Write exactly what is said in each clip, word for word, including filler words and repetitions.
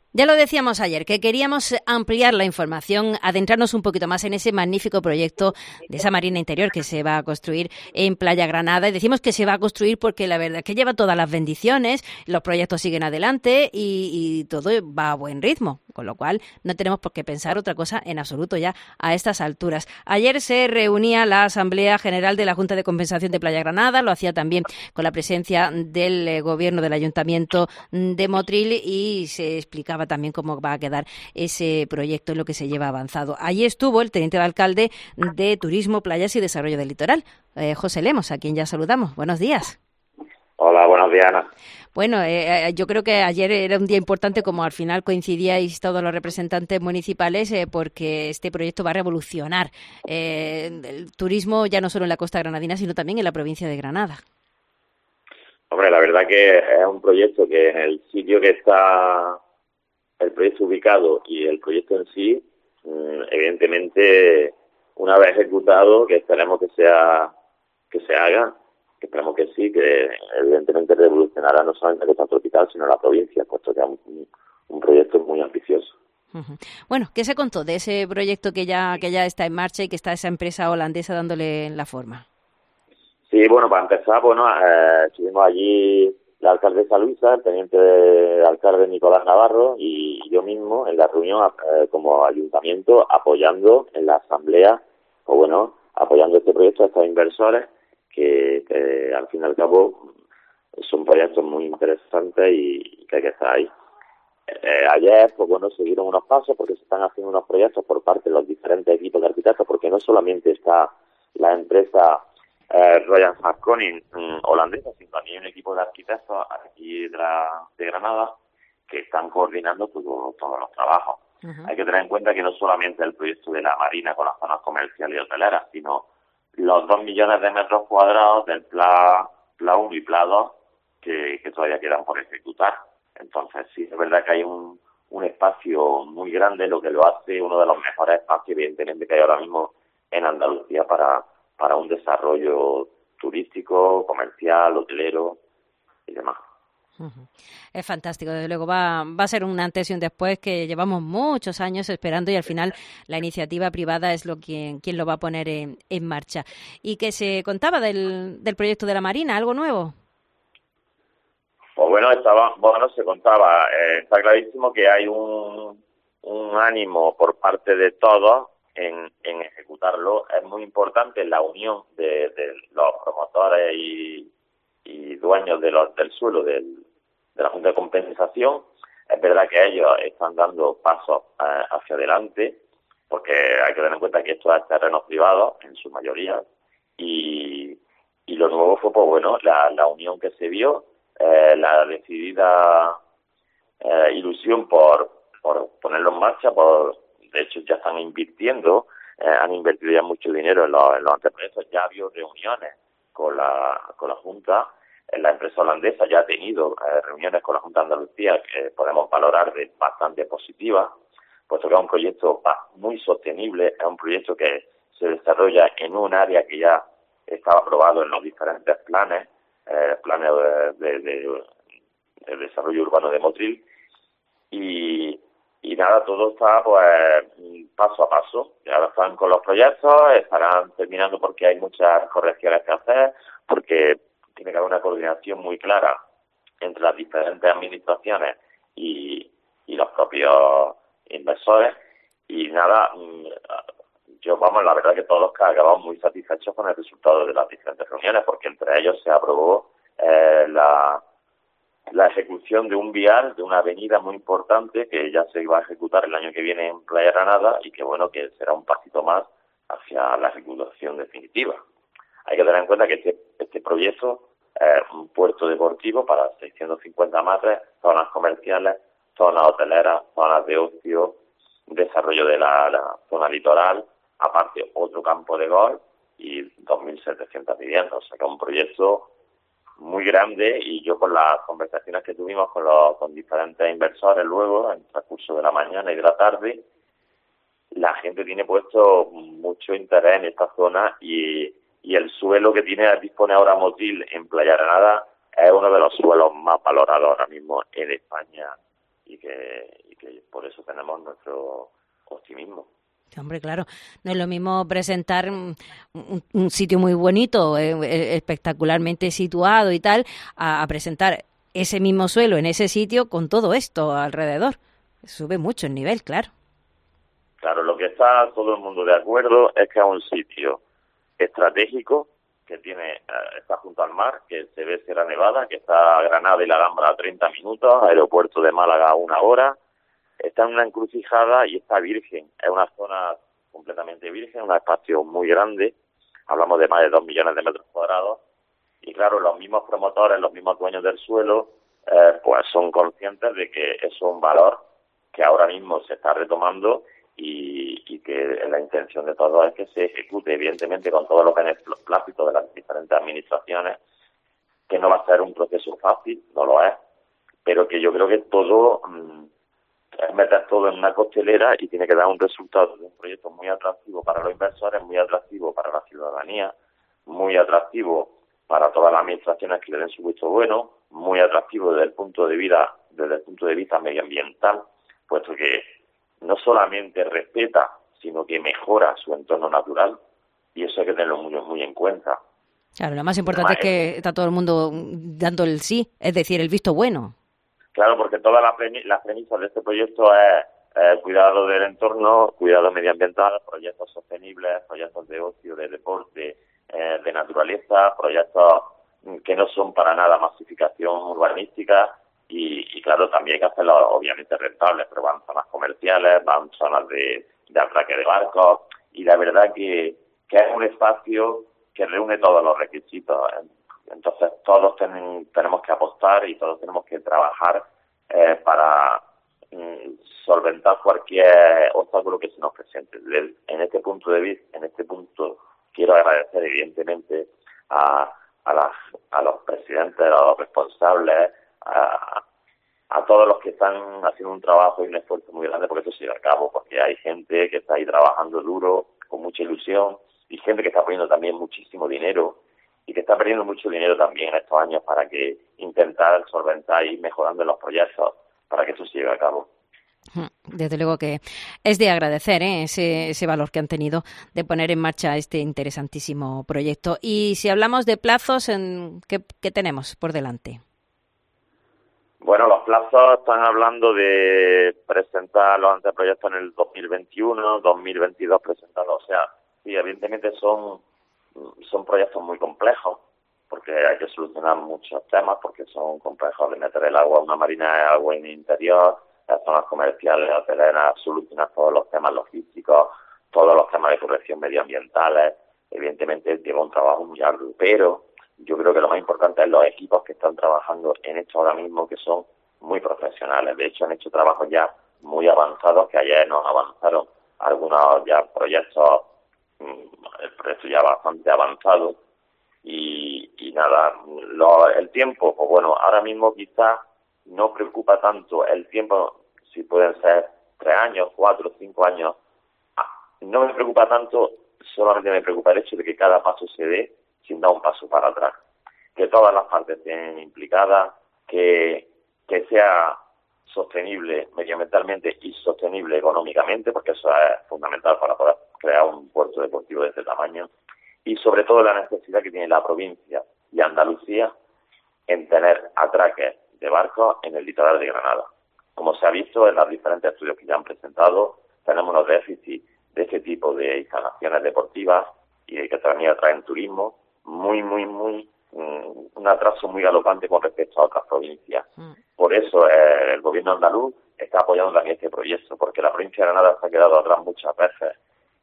Ya lo decíamos ayer, que queríamos ampliar la información, adentrarnos un poquito más en ese magnífico proyecto de esa marina interior que se va a construir en Playa Granada. Y decimos que se va a construir porque la verdad es que lleva todas las bendiciones, los proyectos siguen adelante y, y todo va a buen ritmo, con lo cual no tenemos por qué pensar otra cosa en absoluto ya a estas alturas. Ayer se reunía la Asamblea General de la Junta de Compensación de Playa Granada, lo hacía también con la presencia del eh, Gobierno del Ayuntamiento de Motril y se explicaba también cómo va a quedar ese proyecto en lo que se lleva avanzado. Allí estuvo el teniente de alcalde de Turismo, Playas y Desarrollo del Litoral, eh, José Lemos, a quien ya saludamos. Buenos días. Hola, buenos días, Ana. Bueno, eh, yo creo que ayer era un día importante, como al final coincidíais todos los representantes municipales, eh, porque este proyecto va a revolucionar eh, el turismo ya no solo en la costa granadina, sino también en la provincia de Granada. Hombre, la verdad que es un proyecto que en el sitio que está el proyecto ubicado y el proyecto en sí, evidentemente, una vez ejecutado, que esperemos que sea que se haga, que esperemos que sí, que evidentemente revolucionará no solamente la costa tropical, sino la provincia, puesto que es un, un proyecto muy ambicioso. Uh-huh. Bueno, ¿qué se contó de ese proyecto que ya que ya está en marcha y que está esa empresa holandesa dándole la forma? Sí, bueno, para empezar, bueno, eh, estuvimos allí la alcaldesa Luisa, el teniente de alcalde Nicolás Navarro y yo mismo en la reunión eh, como ayuntamiento apoyando en la asamblea, o bueno, apoyando este proyecto a estos inversores que, que al fin y al cabo son proyectos muy interesantes y que hay que estar ahí. Eh, ayer, pues bueno, se dieron unos pasos porque se están haciendo unos proyectos por parte de los diferentes equipos de arquitectos, porque no solamente está la empresa Eh, Royal Haskoning um, holandesa, sino también un equipo de arquitectos aquí de, la, de Granada que están coordinando todo, todos los trabajos. Uh-huh. Hay que tener en cuenta que no solamente el proyecto de la marina con las zonas comerciales y hoteleras, sino los dos millones de metros cuadrados del Pla, Pla uno y Pla dos que, que todavía quedan por ejecutar. Entonces sí, es verdad que hay un, un espacio muy grande, lo que lo hace uno de los mejores espacios evidentemente que hay ahora mismo en Andalucía para para un desarrollo turístico, comercial, hotelero y demás. Uh-huh. Es fantástico, desde luego va, va a ser un antes y un después que llevamos muchos años esperando y al final la iniciativa privada es lo que, quien lo va a poner en, en marcha. ¿Y qué se contaba del, del proyecto de la Marina? ¿Algo nuevo? Pues bueno, estaba, bueno se contaba, eh, está clarísimo que hay un, un ánimo por parte de todos En, en ejecutarlo. Es muy importante la unión de, de los promotores y, y dueños de los, del suelo del, de la Junta de Compensación. Es verdad que ellos están dando pasos eh, hacia adelante, porque hay que tener en cuenta que esto es terrenos privados en su mayoría, y, y lo nuevo fue, pues bueno, la, la unión que se vio, eh, la decidida eh, ilusión por, por ponerlo en marcha, por de hecho ya están invirtiendo, eh, han invertido ya mucho dinero en los, en los anteproyectos, ya ha habido reuniones con la con la Junta, eh, la empresa holandesa ya ha tenido eh, reuniones con la Junta de Andalucía que podemos valorar de bastante positivas, puesto que es un proyecto muy sostenible, es un proyecto que se desarrolla en un área que ya estaba aprobado en los diferentes planes, eh, planes de, de, de, de desarrollo urbano de Motril, y Y nada, todo está pues paso a paso. Ahora están con los proyectos, estarán terminando porque hay muchas correcciones que hacer, porque tiene que haber una coordinación muy clara entre las diferentes administraciones y, y los propios inversores. Y nada, yo vamos, la verdad que todos acabamos muy satisfechos con el resultado de las diferentes reuniones, porque entre ellos se aprobó eh, la... la ejecución de un vial, de una avenida muy importante que ya se va a ejecutar el año que viene en Playa Granada y que bueno, que será un pasito más hacia la ejecución definitiva. Hay que tener en cuenta que este, este proyecto es un puerto deportivo para seiscientos cincuenta matres, zonas comerciales, zonas hoteleras, zonas de ocio, desarrollo de la, la zona litoral, aparte otro campo de golf y dos mil setecientas viviendas, o sea que es un proyecto muy grande, y yo con las conversaciones que tuvimos con los con diferentes inversores luego, en el transcurso de la mañana y de la tarde, la gente tiene puesto mucho interés en esta zona y, y el suelo que tiene dispone ahora Motril en Playa Granada es uno de los suelos más valorados ahora mismo en España y que, y que por eso tenemos nuestro optimismo. Hombre, claro, no es lo mismo presentar un, un, un sitio muy bonito, eh, espectacularmente situado y tal, a, a presentar ese mismo suelo en ese sitio con todo esto alrededor. Sube mucho el nivel, claro. Claro, lo que está todo el mundo de acuerdo es que es un sitio estratégico, que tiene está junto al mar, que se ve Sierra Nevada, que está Granada y la Alhambra a treinta minutos, aeropuerto de Málaga a una hora, está en una encrucijada y está virgen. Es una zona completamente virgen, un espacio muy grande, hablamos de más de dos millones de metros cuadrados, y claro, los mismos promotores, los mismos dueños del suelo, eh, pues son conscientes de que eso es un valor que ahora mismo se está retomando y, y que la intención de todos es que se ejecute, evidentemente, con todos los beneplácitos de las diferentes administraciones, que no va a ser un proceso fácil, no lo es, pero que yo creo que todo mmm, es meter todo en una costelera y tiene que dar un resultado de un proyecto muy atractivo para los inversores, muy atractivo para la ciudadanía, muy atractivo para todas las administraciones que le den su visto bueno, muy atractivo desde el punto de vista, desde el punto de vista medioambiental, puesto que no solamente respeta, sino que mejora su entorno natural, y eso hay que tenerlo muy, muy en cuenta. Claro, lo más importante Además, es que está todo el mundo dando el sí, es decir, el visto bueno. Claro, porque todas las las premisas de este proyecto es eh, cuidado del entorno, cuidado medioambiental, proyectos sostenibles, proyectos de ocio, de deporte, eh, de naturaleza, proyectos que no son para nada masificación urbanística y, y claro, también hay que hacerlo obviamente rentables, pero van zonas comerciales, van zonas de, de atraque de barcos y la verdad que, que es un espacio que reúne todos los requisitos. Entonces todos ten, tenemos que apostar y todos tenemos que trabajar eh, para mm, solventar cualquier obstáculo que se nos presente. En este punto de vista, en este punto quiero agradecer evidentemente a, a, las, a los presidentes, a los responsables, a, a todos los que están haciendo un trabajo y un esfuerzo muy grande porque esto se lleve a cabo, porque hay gente que está ahí trabajando duro, con mucha ilusión, y gente que está poniendo también muchísimo dinero y que está perdiendo mucho dinero también en estos años para que intentar solventar y ir mejorando los proyectos para que esto se lleve a cabo. Desde luego que es de agradecer ¿eh? ese, ese valor que han tenido de poner en marcha este interesantísimo proyecto. Y si hablamos de plazos, ¿en qué, qué tenemos por delante? Bueno, los plazos están hablando de presentar los anteproyectos en el dos mil veintiuno, dos mil veintidós presentados. O sea, sí, evidentemente son, son proyectos muy complejos porque hay que solucionar muchos temas, porque son complejos de meter el agua a una marina de agua en el interior, las zonas comerciales, hoteleras, solucionar todos los temas logísticos, todos los temas de corrección medioambientales. Evidentemente lleva un trabajo muy arduo, pero yo creo que lo más importante es los equipos que están trabajando en esto ahora mismo, que son muy profesionales. De hecho, han hecho trabajos ya muy avanzados, que ayer nos avanzaron algunos ya proyectos, el proyecto ya bastante avanzado. Y, y nada, lo, el tiempo, pues bueno, ahora mismo quizás no preocupa tanto el tiempo, si pueden ser tres años, cuatro, cinco años. No me preocupa tanto, solamente me preocupa el hecho de que cada paso se dé sin dar un paso para atrás. Que todas las partes estén implicadas, que, que sea sostenible medioambientalmente y sostenible económicamente, porque eso es fundamental para poder crear un puerto deportivo de este tamaño. Y sobre todo la necesidad que tiene la provincia y Andalucía en tener atraques de barcos en el litoral de Granada. Como se ha visto en los diferentes estudios que ya han presentado, tenemos unos déficits de este tipo de instalaciones deportivas y que también atraen turismo, muy, muy, muy, um, un atraso muy galopante con respecto a otras provincias. Mm. Por eso eh, el gobierno andaluz está apoyando también este proyecto, porque la provincia de Granada se ha quedado atrás muchas veces.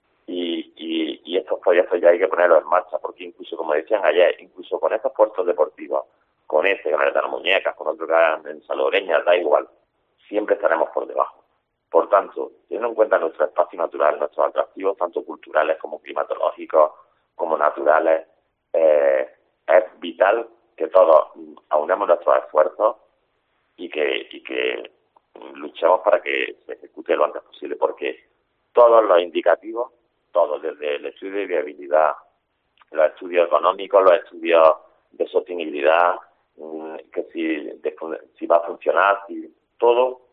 Y, y, y estos proyectos ya hay que ponerlos en marcha, porque incluso, como decían ayer, incluso con estos puertos deportivos, con este, con el de las Muñecas, con otro que hagan en Salobreña, da igual, siempre estaremos por debajo. Por tanto, teniendo en cuenta nuestro espacio natural, nuestros atractivos, tanto culturales como climatológicos, como naturales, eh, es vital que todos aunemos nuestros esfuerzos y que, y que luchemos para que se ejecute lo antes posible, porque todos los indicativos, todos, desde el estudio de viabilidad, los estudios económicos, los estudios de sostenibilidad, que si, de, si va a funcionar, si todo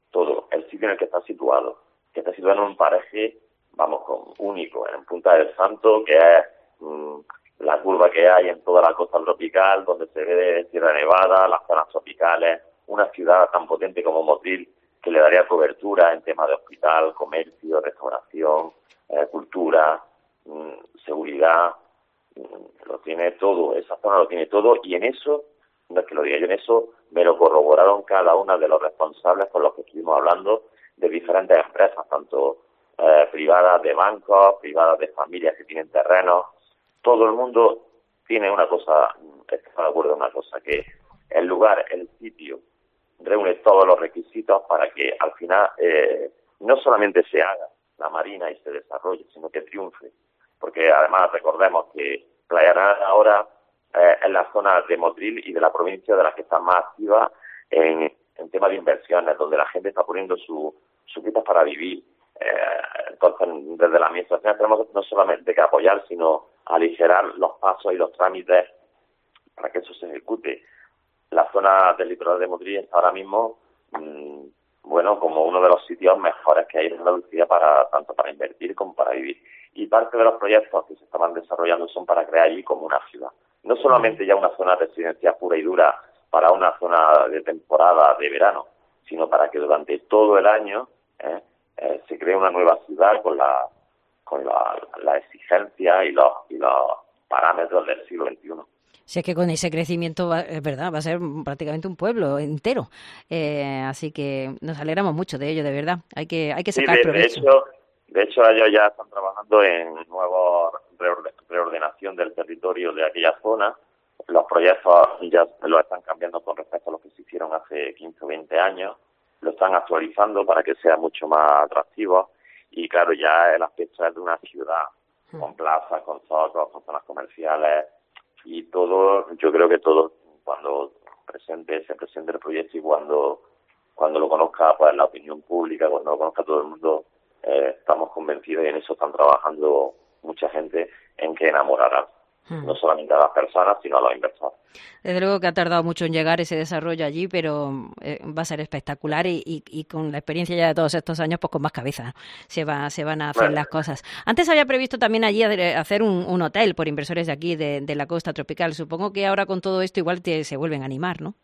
todo. El sitio en el que está situado, que está situado en un paraje, vamos, con, único, en Punta del Santo, que es mmm, la curva que hay en toda la costa tropical, donde se ve de Sierra Nevada, las zonas tropicales, una ciudad tan potente como Motril, que le daría cobertura en temas de hospital, comercio, restauración, eh, cultura, mmm, seguridad, mmm, lo tiene todo, esa zona lo tiene todo, y en eso, no es que lo diga yo, en eso me lo corroboraron cada uno de los responsables con los que estuvimos hablando, de diferentes empresas, tanto eh, privadas de bancos, privadas de familias que tienen terrenos. Todo el mundo tiene una cosa, está de acuerdo en una cosa, que el lugar, el sitio, reúne todos los requisitos para que al final eh, no solamente se haga la marina y se desarrolle, sino que triunfe. Porque además recordemos que Playa Granada ahora eh, es la zona de Motril y de la provincia de la que está más activa en, en temas de inversiones, donde la gente está poniendo su, su pipas para vivir. Eh, entonces, desde la administración tenemos no solamente que apoyar, sino aligerar los pasos y los trámites para que eso se ejecute. La zona del litoral de Motril está ahora mismo, mmm, bueno, como uno de los sitios mejores que hay en Andalucía para tanto para invertir como para vivir. Y parte de los proyectos que se estaban desarrollando son para crear allí como una ciudad. No solamente ya una zona residencial pura y dura para una zona de temporada de verano, sino para que durante todo el año eh, eh, se cree una nueva ciudad con la con la, la exigencia y los, y los parámetros del siglo veintiuno. Sé que con ese crecimiento, va, es verdad, va a ser prácticamente un pueblo entero. Eh, así que nos alegramos mucho de ello, de verdad. Hay que hay que sacar sí, de, provecho. De hecho, de hecho, ellos ya están trabajando en nueva reordenación del territorio de aquella zona. Los proyectos ya los están cambiando con respecto a los que se hicieron hace quince o veinte años. Lo están actualizando para que sea mucho más atractivo. Y claro, ya el aspecto es de una ciudad, con plazas, con zocos, con zonas comerciales, y todo, yo creo que todo, cuando presente, se presente el proyecto y cuando cuando lo conozca pues la opinión pública, cuando lo conozca todo el mundo, eh, estamos convencidos y en eso están trabajando mucha gente en que enamorará hmm. no solamente a las personas, sino a los inversores. Desde luego que ha tardado mucho en llegar ese desarrollo allí, pero eh, va a ser espectacular y, y, y con la experiencia ya de todos estos años, pues con más cabeza se va se van a hacer bueno. las cosas. Antes había previsto también allí hacer un, un hotel por inversores de aquí, de, de la costa tropical. Supongo que ahora con todo esto igual te, se vuelven a animar, ¿no?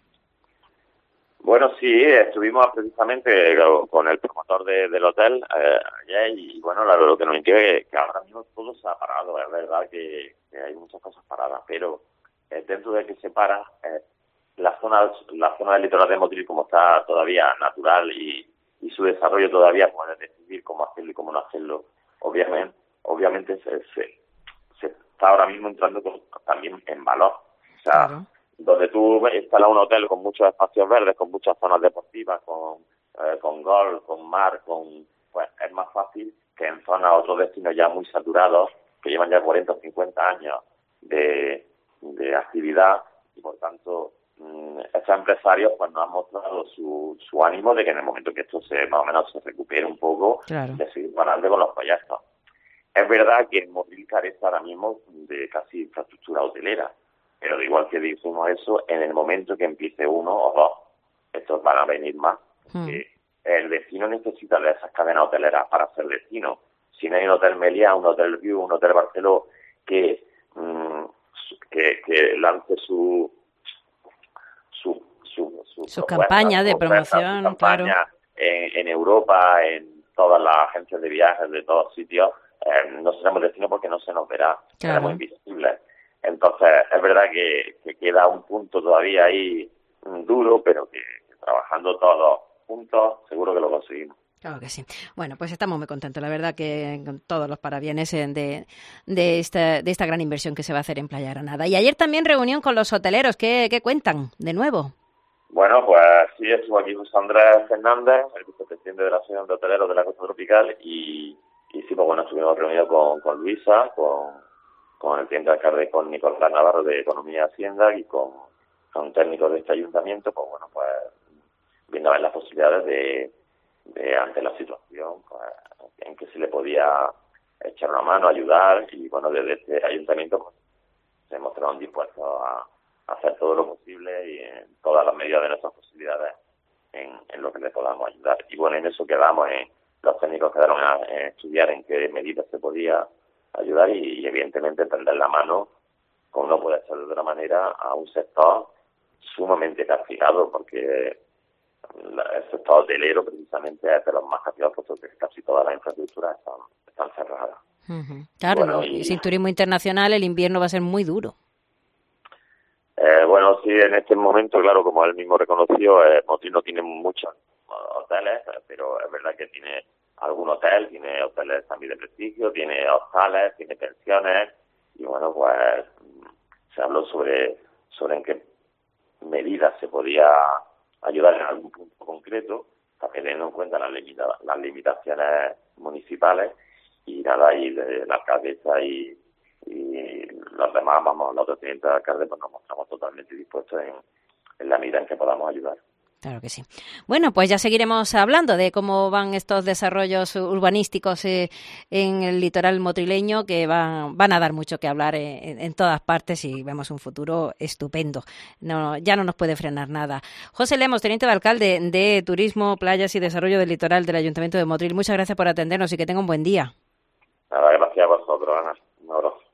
Bueno, sí, estuvimos precisamente con el promotor de, del hotel eh, allá y bueno, lo, lo que nos indica es que ahora mismo todo se ha parado. Es verdad que, que hay muchas cosas paradas, pero eh, dentro de que se para, eh, la zona la zona del litoral de Motril, como está todavía natural y, y su desarrollo todavía puede decidir cómo hacerlo y cómo no hacerlo, obviamente obviamente se, se, se está ahora mismo entrando con, también en valor. O sea, claro. Donde tú instalas un hotel con muchos espacios verdes, con muchas zonas deportivas, con eh, con golf, con mar, con pues es más fácil que en zonas, otros destinos ya muy saturados, que llevan ya cuarenta o cincuenta años de, de actividad, y por tanto mmm, estos empresarios pues nos han mostrado su, su ánimo de que en el momento que esto se más o menos se recupere un poco, claro. de seguir parando con los proyectos. Es verdad que Motril carece ahora mismo de casi infraestructura hotelera, pero igual que dijimos eso, en el momento que empiece uno o dos, estos van a venir más. Hmm. Eh, el destino necesita de esas cadenas hoteleras para ser destino. Si no hay un hotel Meliá, un hotel View, un hotel Barceló que, mmm, que, que lance su su su, su, su campaña de promoción, su campaña claro. en, en Europa, en todas las agencias de viajes de todos sitios, eh, no seremos destino porque no se nos verá, claro. seremos invisibles. Entonces, es verdad que, que queda un punto todavía ahí duro, pero que, que trabajando todos juntos, seguro que lo conseguimos. Claro que sí. Bueno, pues estamos muy contentos, la verdad, que con todos los parabienes de, de, esta, de esta gran inversión que se va a hacer en Playa Granada. Y ayer también reunión con los hoteleros. ¿Qué, qué cuentan de nuevo? Bueno, pues sí, estuvo aquí José Andrés Fernández, el vicepresidente de la Asociación de Hoteleros de la Costa Tropical, y, y sí, pues bueno, estuvimos reunidos con, con Luisa, con... con el teniente alcalde, con Nicolás Navarro de Economía y Hacienda y con, con técnicos de este ayuntamiento, pues bueno, pues viendo a ver las posibilidades de, de ante la situación, pues, en que se le podía echar una mano, ayudar, y bueno, desde este ayuntamiento pues se mostraron dispuestos a, a hacer todo lo posible y en todas las medidas de nuestras posibilidades en, en lo que le podamos ayudar. Y bueno, en eso quedamos, en, los técnicos quedaron a, a estudiar en qué medidas se podía ayudar y, y evidentemente tender la mano, como no puede ser de otra manera, a un sector sumamente castigado, porque la, el sector hotelero precisamente es de los más castigados, porque casi todas las infraestructuras están, están cerradas. Uh-huh. Claro, bueno, ¿no? y, sin turismo internacional el invierno va a ser muy duro. Eh, bueno, sí, en este momento, claro, como él mismo reconoció, eh, Motril no tiene muchos hoteles, pero es verdad que tiene algún hotel, tiene hoteles también de prestigio, tiene hostales, tiene pensiones, y bueno, pues se habló sobre, sobre en qué medidas se podía ayudar en algún punto concreto, también teniendo en cuenta las, limita, las limitaciones municipales, y nada, y de la alcaldesa y y los demás, vamos, los otros tenientes de alcalde, pues nos mostramos totalmente dispuestos en, en la medida en que podamos ayudar. Claro que sí. Bueno, pues ya seguiremos hablando de cómo van estos desarrollos urbanísticos eh, en el litoral motrileño, que van, van a dar mucho que hablar en, en todas partes y vemos un futuro estupendo. No, ya no nos puede frenar nada. José Lemos, teniente de alcalde de Turismo, Playas y Desarrollo del Litoral del Ayuntamiento de Motril, muchas gracias por atendernos y que tenga un buen día. Nada, gracias a vosotros, Ana. Un abrazo.